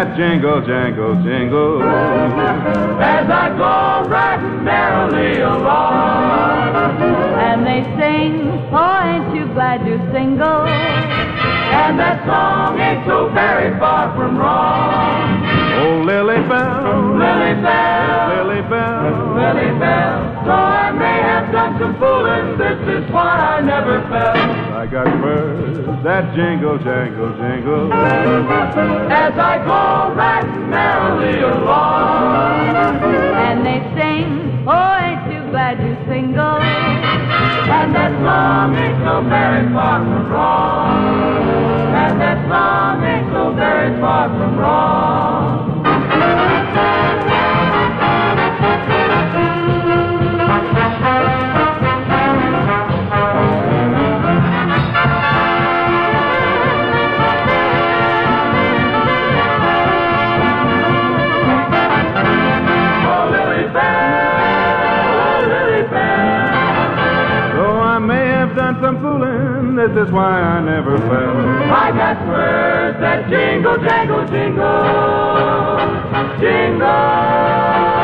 that jingle, jangle, jingle. As I go riding merrily along. And they sing, oh, ain't you glad you're single? And that song ain't so very far from wrong. Oh, Lily Bell, Lily Bell, Lily Bell, Lily Bell. Though I may have done some fooling, this is why I never fell. I got furs that jingle, jangle, jingle. As I go riding merrily along. And they sing, oh, ain't you glad you're single? And that song ain't so very far from wrong. And that song ain't so very far from wrong. Some fooling, this is why I never fell. I got words that jingle, jangle, jingle, jingle.